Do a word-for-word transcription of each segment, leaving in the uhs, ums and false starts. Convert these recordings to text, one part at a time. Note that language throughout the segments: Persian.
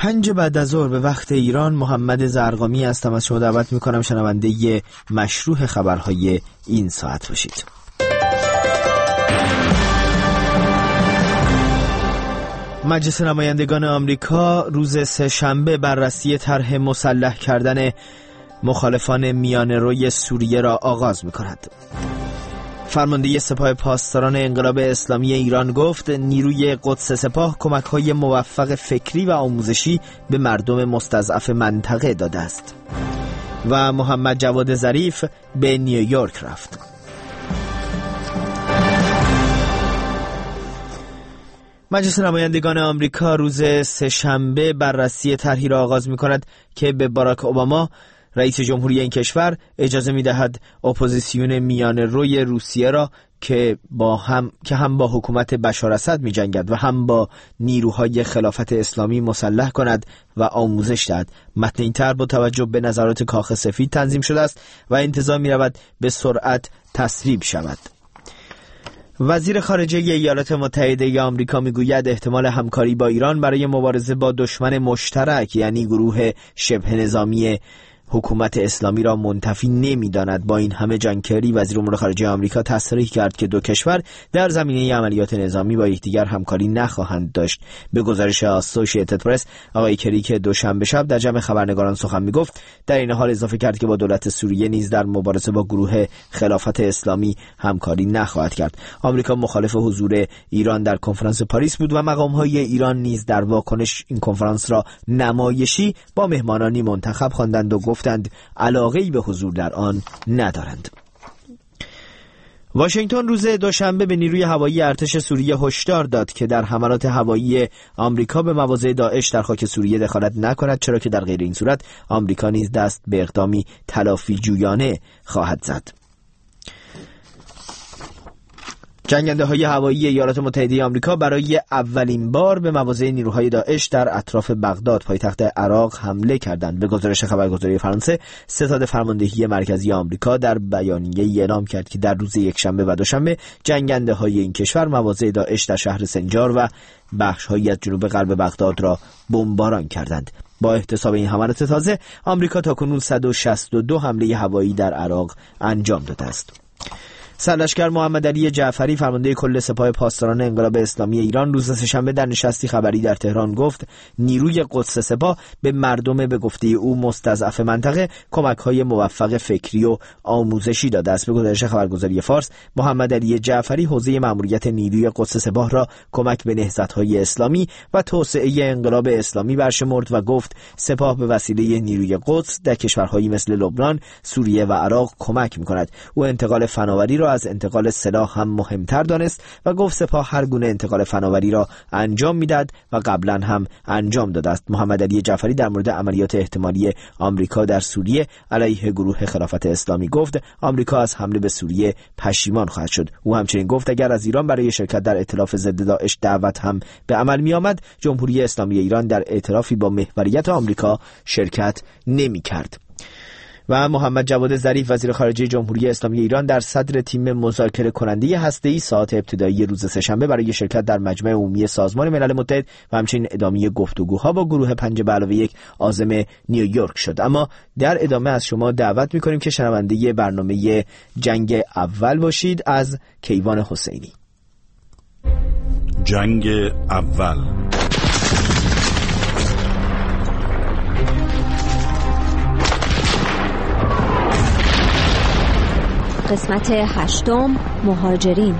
پنج بعد از ظهر به وقت ایران، محمد زرقامی هستم. از شما دعوت میکنم شنونده مشروح خبرهای این ساعت باشید. مجلس نمایندگان آمریکا روز سه شنبه بررسی طرح مسلح کردن مخالفان میانه‌روی سوریه را آغاز می‌کند. فرمانده سپاه پاسداران انقلاب اسلامی ایران گفت نیروی قدس سپاه کمک‌های موفق فکری و آموزشی به مردم مستضعف منطقه داده است. و محمد جواد ظریف به نیویورک رفت. مجلس نمایندگان آمریکا روز سه شنبه بررسی طرحی را آغاز می‌کند که به باراک اوباما رئیس جمهوری این کشور اجازه می‌دهد اپوزیسیون میانه‌روی روسیه را که با هم که هم با حکومت بشار اسد می‌جنگد و هم با نیروهای خلافت اسلامی مسلح کند و آموزش دهد. متن این طرح با توجه به نظرات کاخ سفید تنظیم شده است و انتظار می‌رود به سرعت تصویب شود. وزیر خارجه ایالات متحده آمریکا میگوید احتمال همکاری با ایران برای مبارزه با دشمن مشترک یعنی گروه شبه نظامی حکومت اسلامی را منتفی نمی‌داند. با این همه جان کری وزیر امور خارجه آمریکا تصریح کرد که دو کشور در زمینه عملیات نظامی با یکدیگر همکاری نخواهند داشت. به گزارش اسوسییتد پرس، آقای کری که دوشنبه شب در جمع خبرنگاران سخن می‌گفت، در این حال اضافه کرد که با دولت سوریه نیز در مبارزه با گروه خلافت اسلامی همکاری نخواهد کرد. آمریکا مخالف حضور ایران در کنفرانس پاریس بود و مقام‌های ایران نیز در واکنش این کنفرانس را نمایشی با مهمانانی منتخب خواندند و گفتند علاقه‌ای به حضور در آن ندارند. واشنگتن روز دوشنبه به نیروی هوایی ارتش سوریه هشدار داد که در حملات هوایی آمریکا به مواضع داعش در خاک سوریه دخالت نکند، چرا که در غیر این صورت آمریکا نیز دست به اقدامی تلافی جویانه خواهد زد. جنگنده های هوایی ایالات متحده آمریکا برای اولین بار به مواضع نیروهای داعش در اطراف بغداد پایتخت عراق حمله کردند. به گزارش خبرگزاری فرانسه، ستاد فرماندهی مرکزی آمریکا در بیانیه‌ای اعلام کرد که در روز یکشنبه و دوشنبه جنگنده های این کشور مواضع داعش در شهر سنجار و بخش‌هایی از جنوب غرب بغداد را بمباران کردند. با احتساب این حملات تازه، آمریکا تاکنون صد و شصت و دو حمله هوایی در عراق انجام داده است. سرلشکر محمد علی جعفری فرمانده کل سپاه پاسداران انقلاب اسلامی ایران روز سه‌شنبه در نشستی خبری در تهران گفت نیروی قدس سپاه به مردم به گفته او مستضعف منطقه کمک‌های موفق فکری و آموزشی داده است. به گزارش خبرگزاری فارس، محمد علی جعفری حوزه مأموریت نیروی قدس سپاه را کمک به نهضت‌های اسلامی و توسعه انقلاب اسلامی برشمرد و گفت سپاه به وسیله نیروی قدس در کشورهایی مثل لبنان، سوریه و عراق کمک می‌کند. او انتقال فناوری را از انتقال سلاح هم مهمتر دانست و گفت سپاه هر گونه انتقال فناوری را انجام میداد و قبلا هم انجام داده است. محمد علی جعفری در مورد عملیات احتمالی آمریکا در سوریه علیه گروه خلافت اسلامی گفت آمریکا از حمله به سوریه پشیمان خواهد شد. او همچنین گفت اگر از ایران برای شرکت در ائتلاف ضد داعش دعوت هم به عمل می آمد، جمهوری اسلامی ایران در ائتلافی با محوریت آمریکا شرکت نمی کرد. و محمد جواد ظریف وزیر خارجه جمهوری اسلامی ایران در صدر تیم مذاکره کننده هسته‌ای ساعات ابتدایی روز سه‌شنبه برای شرکت در مجمع عمومی سازمان ملل متحد و همچنین ادامه گفتگوها با گروه پنج به علاوه یک عازم نیویورک شد. اما در ادامه از شما دعوت می‌کنیم که شنونده برنامه جنگ اول باشید از کیوان حسینی. جنگ اول. قسمت هشتم، مهاجرین.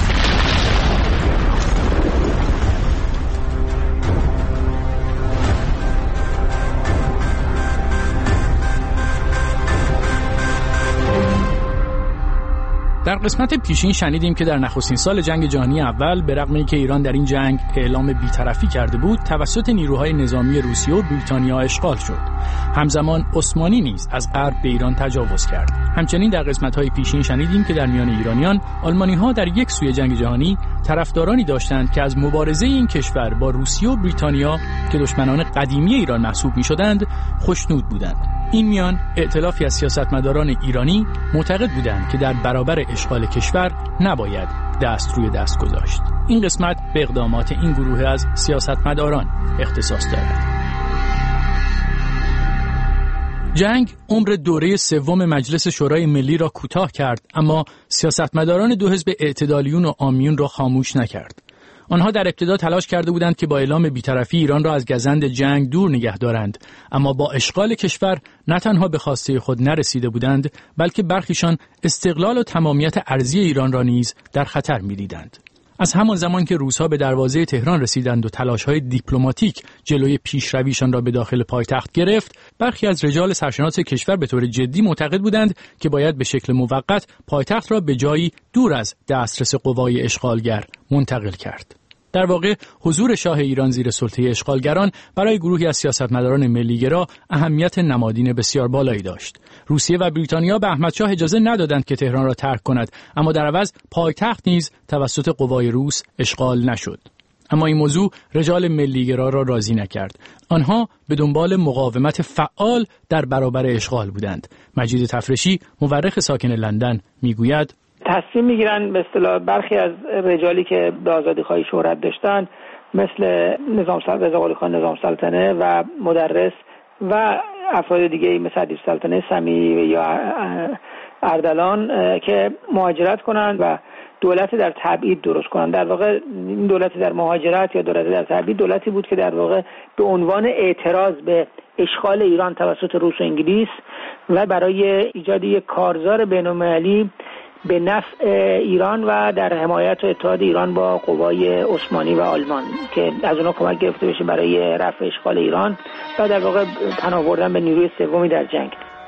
در قسمت پیشین شنیدیم که در نخستین سال جنگ جهانی اول به رغم اینکه ایران در این جنگ اعلام بی‌طرفی کرده بود، توسط نیروهای نظامی روسیه و بریتانیا اشغال شد. همزمان عثمانی نیز از غرب به ایران تجاوز کرد. همچنین در قسمت‌های پیشین شنیدیم که در میان ایرانیان، آلمانی‌ها در یک سوی جنگ جهانی طرفدارانی داشتند که از مبارزه این کشور با روسیه و بریتانیا که دشمنان قدیمی ایران محسوب می‌شدند خوشنود بودند. این میان ائتلافی از سیاستمداران ایرانی معتقد بودند که در برابر اشغال کشور نباید دست روی دست گذاشت. این قسمت به اقدامات این گروه از سیاستمداران اختصاص دارد. جنگ عمر دوره سوم مجلس شورای ملی را کوتاه کرد، اما سیاستمداران دو حزب اعتدالیون و عامیون را خاموش نکرد. آنها در ابتدا تلاش کرده بودند که با اعلام بی‌طرفی ایران را از گزند جنگ دور نگه دارند، اما با اشغال کشور نه تنها به خواسته خود نرسیده بودند، بلکه برخیشان استقلال و تمامیت ارضی ایران را نیز در خطر می‌دیدند. از همان زمان که روس‌ها به دروازه تهران رسیدند و تلاش‌های دیپلماتیک جلوی پیشرویشان را به داخل پایتخت گرفت، برخی از رجال سرشناس کشور به طور جدی معتقد بودند که باید به شکل موقت پایتخت را به جایی دور از دسترس قوای اشغالگر منتقل کرد. در واقع حضور شاه ایران زیر سلطه اشغالگران برای گروهی از سیاستمداران ملی‌گرا اهمیت نمادین بسیار بالایی داشت. روسیه و بریتانیا به احمدشاه اجازه ندادند که تهران را ترک کند، اما در عوض پایتخت نیز توسط قوای روس اشغال نشد. اما این موضوع رجال ملی‌گرا را راضی نکرد. آنها به دنبال مقاومت فعال در برابر اشغال بودند. مجید تفرشی، مورخ ساکن لندن، میگوید تصمیم میگیرن به اصطلاح برخی از رجالی که به آزادیخواهی شهرت داشتن، مثل نظام سلطنه، رضا قلی خان نظام سلطنه و مدرس و افراد دیگه مثل ادیب سلطنه سمی یا اردلان، که مهاجرت کنند و دولت در تبعید درست کنند. در واقع این دولت در مهاجرت یا دولت در تبعید دولتی بود که در واقع به عنوان اعتراض به اشغال ایران توسط روس و انگلیس و برای ایجاد یک کارزار بین‌المللی به نفع ایران و در حمایت و اتحاد ایران با قوای عثمانی و آلمان که از اونها کمک گرفته بشه برای رفع اشغال ایران و در واقع پناه بردن به نیروی سومی در جنگ.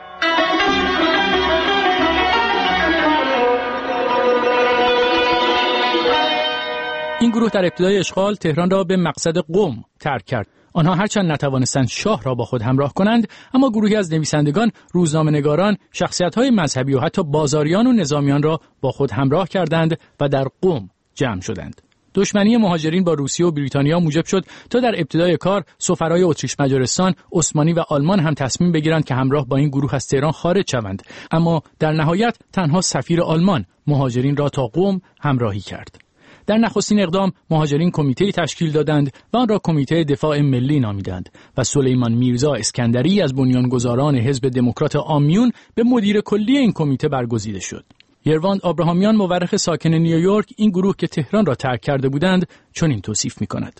این گروه در ابتدای اشغال تهران را به مقصد قم ترک کرد. آنها هرچند نتوانستند شاه را با خود همراه کنند، اما گروهی از نویسندگان، روزنامه‌نگاران، شخصیت‌های مذهبی و حتی بازاریان و نظامیان را با خود همراه کردند و در قم جمع شدند. دشمنی مهاجرین با روسیه و بریتانیا موجب شد تا در ابتدای کار سفرای اتریش مجارستان، عثمانی و آلمان هم تصمیم بگیرند که همراه با این گروه از تهران خارج شوند، اما در نهایت تنها سفیر آلمان مهاجرین را تا قم همراهی کرد. در نخستین اقدام مهاجرین کمیته تشکیل دادند و آن را کمیته دفاع ملی نامیدند و سلیمان میرزا اسکندری از بنیانگذاران حزب دموکرات عامیون به مدیر کلی این کمیته برگزیده شد. یرواند آبراهامیان، مورخ ساکن نیویورک، این گروه که تهران را ترک کرده بودند چنین توصیف می‌کند: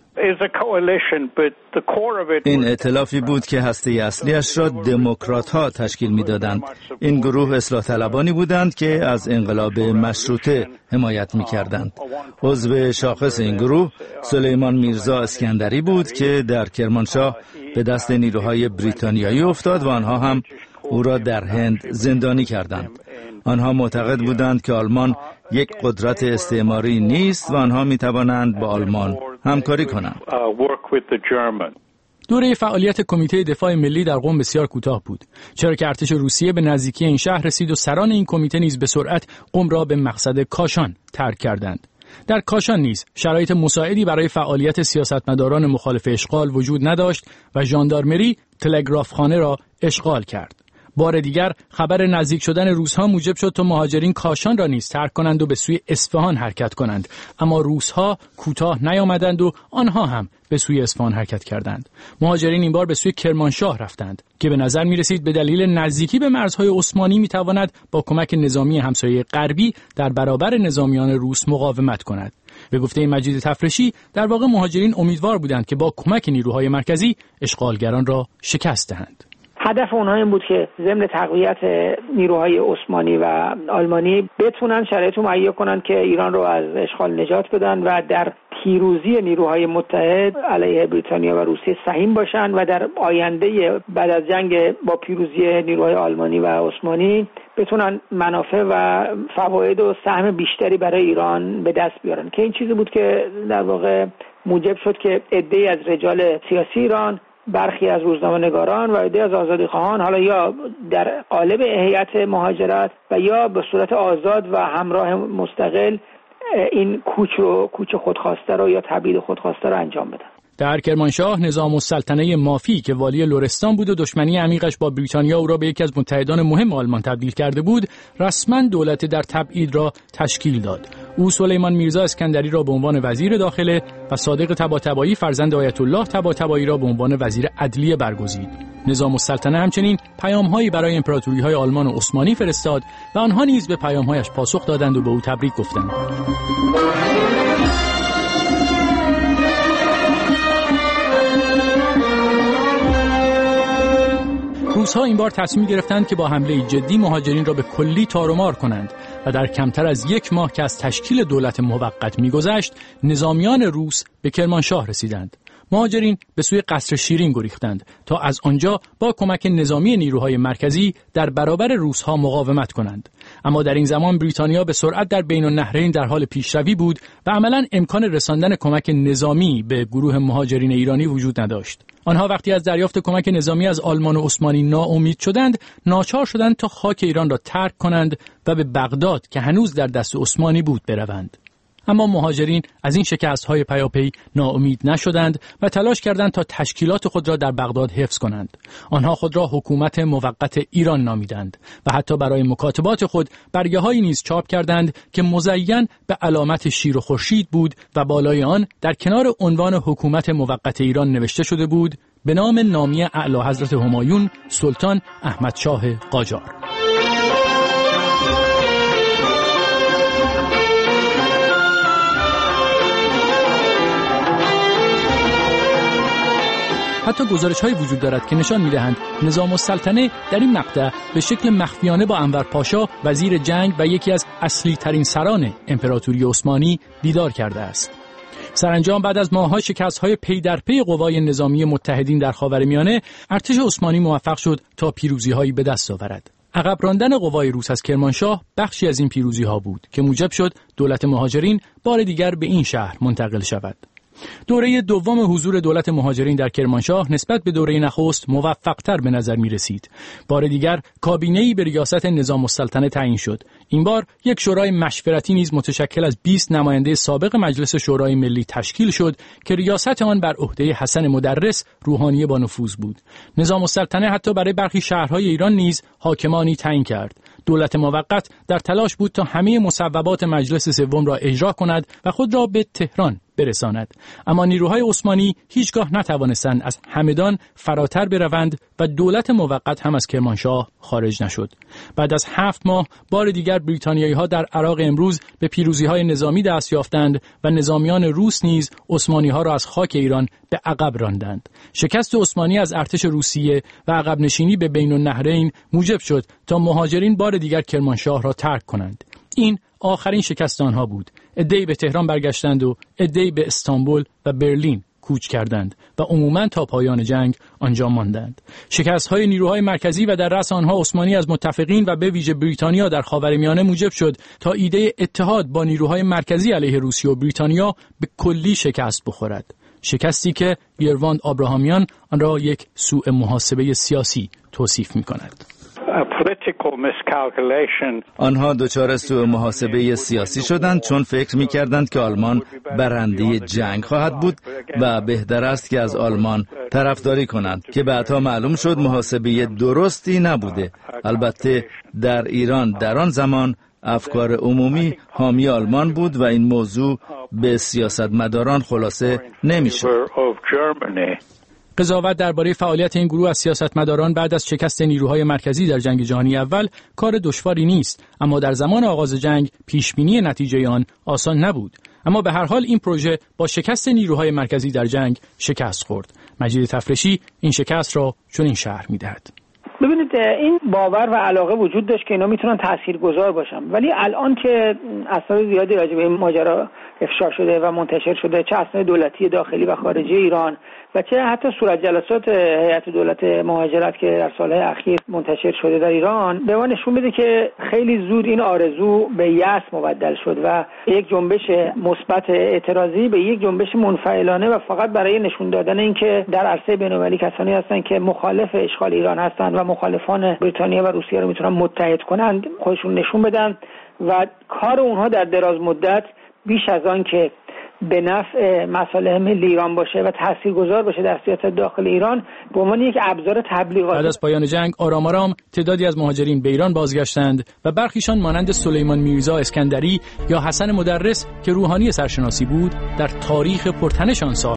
این ائتلافی بود که هسته اصلیش را دموکرات‌ها تشکیل می‌دادند. این گروه اصلاح طلبانی بودند که از انقلاب مشروطه حمایت می‌کردند. عضو شاخص این گروه سلیمان میرزا اسکندری بود که در کرمانشاه به دست نیروهای بریتانیایی افتاد و آنها هم او را در هند زندانی کردند. آنها معتقد بودند که آلمان یک قدرت استعماری نیست و آنها می توانند با آلمان همکاری کنند. دوره فعالیت کمیته دفاع ملی در قم بسیار کوتاه بود، چرا که ارتش روسیه به نزدیکی این شهر رسید و سران این کمیته نیز به سرعت قم را به مقصد کاشان ترک کردند. در کاشان نیز شرایط مساعدی برای فعالیت سیاستمداران مخالف اشغال وجود نداشت و ژاندارمری تلگرافخانه را اشغال کرد. بار دیگر خبر نزدیک شدن روس‌ها موجب شد تا مهاجرین کاشان را نیز ترک کنند و به سوی اصفهان حرکت کنند، اما روس‌ها کوتاه نیامدند و آنها هم به سوی اصفهان حرکت کردند. مهاجرین این بار به سوی کرمانشاه رفتند که به نظر می‌رسید به دلیل نزدیکی به مرزهای عثمانی می‌تواند با کمک نظامی همسایه غربی در برابر نظامیان روس مقاومت کند. به گفته مجید تفرشی، در واقع مهاجرین امیدوار بودند که با کمک نیروهای مرکزی اشغالگران را شکست دهند. هدف اونها این بود که ضمن تقویت نیروهای عثمانی و آلمانی بتونن شرایط رو مهیا کنن که ایران رو از اشغال نجات بدن و در پیروزی نیروهای متحد علیه بریتانیا و روسیه سهیم باشن و در آینده بعد از جنگ با پیروزی نیروهای آلمانی و عثمانی بتونن منافع و فواید و سهم بیشتری برای ایران به دست بیارن، که این چیزی بود که در واقع موجب شد که عده‌ای از رجال سیاسی ایران، برخی از روزنامه‌نگاران و عده‌ای از آزادیخواهان، حالا یا در قالب هیئت مهاجرت و یا به صورت آزاد و همراه مستقل، این کوچ رو کوچ خودخواسته رو یا تبعید خودخواسته رو انجام بدن. در کرمانشاه نظام السلطنه مافی که والی لرستان بود و دشمنی عمیقش با بریتانیا او را به یکی از متحدان مهم آلمان تبدیل کرده بود، رسما دولت در تبعید را تشکیل داد. او سلیمان میرزا اسکندری را به عنوان وزیر داخله و صادق طباطبایی فرزند آیت الله طباطبایی را به عنوان وزیر عدلیه برگزید. نظام السلطنه همچنین پیام‌هایی برای امپراتوری‌های آلمان و عثمانی فرستاد و آنها نیز به پیام‌هایش پاسخ دادند و به او تبریک گفتند. روس‌ها این بار تصمیم گرفتند که با حمله جدی مهاجرین را به کلی تارومار کنند و در کمتر از یک ماه که از تشکیل دولت موقت می‌گذشت، نظامیان روس به کرمانشاه رسیدند. مهاجرین به سوی قصر شیرین گریختند تا از آنجا با کمک نظامی نیروهای مرکزی در برابر روس‌ها مقاومت کنند. اما در این زمان بریتانیا به سرعت در بین النهرین در حال پیشروی بود و عملاً امکان رساندن کمک نظامی به گروه مهاجرین ایرانی وجود نداشت. آنها وقتی از دریافت کمک نظامی از آلمان و عثمانی ناامید شدند، ناچار شدند تا خاک ایران را ترک کنند و به بغداد که هنوز در دست عثمانی بود بروند. اما مهاجرین از این شکست‌های پیاپی ناامید نشدند و تلاش کردند تا تشکیلات خود را در بغداد حفظ کنند. آنها خود را حکومت موقت ایران نامیدند و حتی برای مکاتبات خود برگه‌هایی نیز چاپ کردند که مزین به علامت شیر و خورشید بود و بالای آن در کنار عنوان حکومت موقت ایران نوشته شده بود به نام نامی اعلی حضرت همایون سلطان احمد شاه قاجار. حتی گزارش‌هایی وجود دارد که نشان می‌دهند نظام السلطنه در این مقطع به شکل مخفیانه با انور پاشا وزیر جنگ و یکی از اصلی ترین سران امپراتوری عثمانی دیدار کرده است. سرانجام بعد از ماه‌ها شکست‌های پی در پی قوای نظامی متحدین در خاورمیانه، ارتش عثمانی موفق شد تا پیروزی‌هایی به دست آورد. عقب راندن قوای روس از کرمانشاه بخشی از این پیروزی‌ها بود که موجب شد دولت مهاجرین بار دیگر به این شهر منتقل شود. دوره دوم حضور دولت مهاجرین در کرمانشاه نسبت به دوره نخست موفق‌تر به نظر می رسید. بار دیگر کابینه‌ای به ریاست نظام السلطنه تعیین شد. این بار یک شورای مشورتی نیز متشکل از بیست نماینده سابق مجلس شورای ملی تشکیل شد که ریاست آن بر عهده حسن مدرس روحانی با نفوذ بود. نظام السلطنه حتی برای برخی شهرهای ایران نیز حاکمانی تعیین کرد. دولت موقت در تلاش بود تا همه مصوبات مجلس سوم را اجرا کند و خود را به تهران برساند. اما نیروهای عثمانی هیچگاه نتوانستند از همدان فراتر بروند و دولت موقت هم از کرمانشاه خارج نشد. بعد از هفت ماه بار دیگر بریتانیایی‌ها در عراق امروز به پیروزی‌های نظامی دست یافتند و نظامیان روس نیز عثمانی‌ها را از خاک ایران به عقب راندند. شکست عثمانی از ارتش روسیه و عقب نشینی به بین النهرین موجب شد تا مهاجرین بار دیگر کرمانشاه را ترک کنند. این آخرین شکست آنها بود. عده‌ای به تهران برگشتند و عده‌ای به استانبول و برلین کوچ کردند و عموماً تا پایان جنگ آنجا ماندند. شکست‌های نیروهای مرکزی و در رأس آنها عثمانی از متفقین و به ویژه بریتانیا در خاورمیانه موجب شد تا ایده اتحاد با نیروهای مرکزی علیه روسیه و بریتانیا به کلی شکست بخورد. شکستی که بیرواند آبراهامیان آن را یک سوء محاسبه سیاسی توصیف می‌کند. آنها دچار سوء محاسبه سیاسی شدند چون فکر می‌کردند که آلمان برنده جنگ خواهد بود و بهتر است که از آلمان طرفداری کنند که بعدها معلوم شد محاسبه درستی نبوده. البته در ایران در آن زمان افکار عمومی حامی آلمان بود و این موضوع به سیاستمداران خلاصه نمی‌شد. قضاوت درباره فعالیت این گروه از سیاستمداران بعد از شکست نیروهای مرکزی در جنگ جهانی اول کار دشواری نیست، اما در زمان آغاز جنگ پیشبینی نتیجه آن آسان نبود. اما به هر حال این پروژه با شکست نیروهای مرکزی در جنگ شکست خورد. مجید تفرشی این شکست را چنین شرح می‌دهد. ببینید این باور و علاقه وجود داشت که اینا میتونن تاثیرگذار باشن، ولی الان که اسناد زیادی راجع به این ماجرا افشا شده و منتشر شده، چه اسناد دولتی داخلی و خارجی ایران و چه حتی صورت جلسات هیئت دولت مهاجرت که در سالهای اخیر منتشر شده در ایران، به ما نشون میده که خیلی زود این آرزو به یأس مبدل شد و یک جنبش مثبت اعتراضی به یک جنبش منفعلانه و فقط برای نشون دادن اینکه در عرصه بین‌المللی کسانی هستن که مخالف اشغال ایران هستند و مخالفان بریتانیا و روسیه رو میتونن متحد کنند خودشون نشون بدن و کار اونها در دراز مدت بیش از آن که به نفع مصالح ملی ایران باشه و تاثیرگذار باشه در سیاست داخل ایران به عنوان یک ابزار تبلیغاتی. بعد از پایان جنگ آرام آرام تعدادی از مهاجرین به ایران بازگشتند و برخیشان مانند سلیمان میرزا اسکندری یا حسن مدرس که روحانی سرشناسی بود در تاریخ پرتنشان سال